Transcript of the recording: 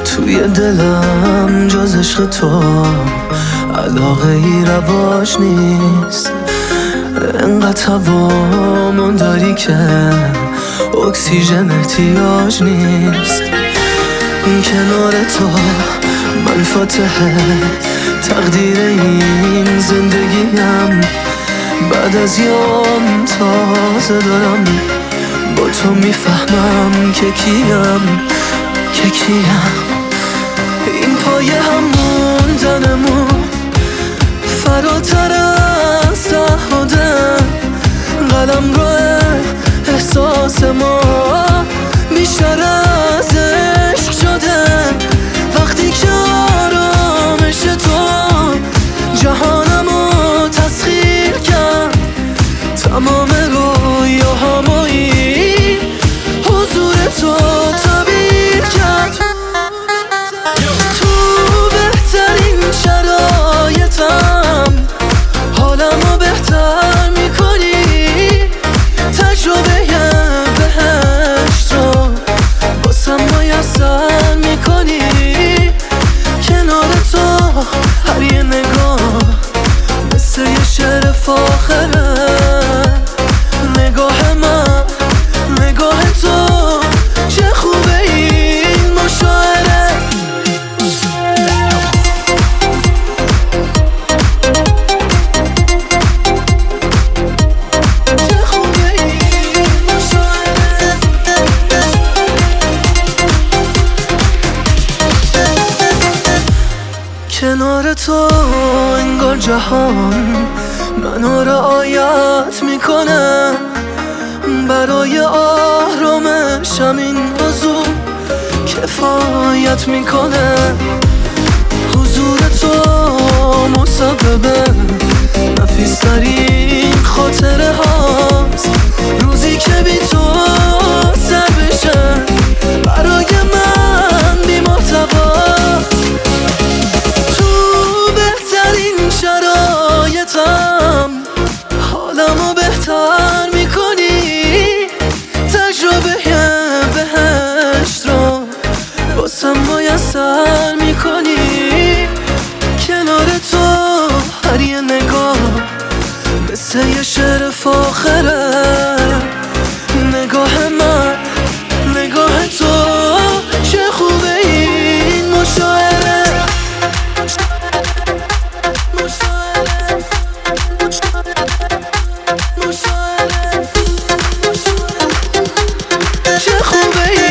توی دلم جز عشق تو علاقه ای رواج نیست. انقدر هوامون داری که اکسیژن احتیاج نیست. کنار تو من فاتحه تقدیر این زندگیم. بعد از یام تازه دارم با تو میفهمم که کیم. این پایه هم موندنمون فراتر از تعهده. قلم رو احساس ما بیشتر از عشق شده. وقتی که آرامش تو جهانمو تسخیر کرد، تمام رویاهامایی حضور تو تعبیر کرد. تو بهترین شرایطم حالمو بهتر میکنی. تجربه بهشت رو باسم میسر میکنی. کنار تو هر یه نگاه مثل یه شعر فاخره. نگاه من نگاه تو چه خوبه این مشاعره. چه خوبه این مشاعره. کنار تو انگار جهان منو رعایت میکنه. برای آرامشم این حضور کفایت میکنه. حضور تو مسبب نفیسترین خاطره هاست. روزی که بی تو سر بشه برای من بی محتواست. تو بهترین شرایطم حالمو بهتر میکنی. تجربه بهشت رو باسم میسر میکنی. کنار تو هر یه نگاه مثل یه شعر فاخره. نگاه من نگاه تو چه خوبه این مشاعره. چه خوبه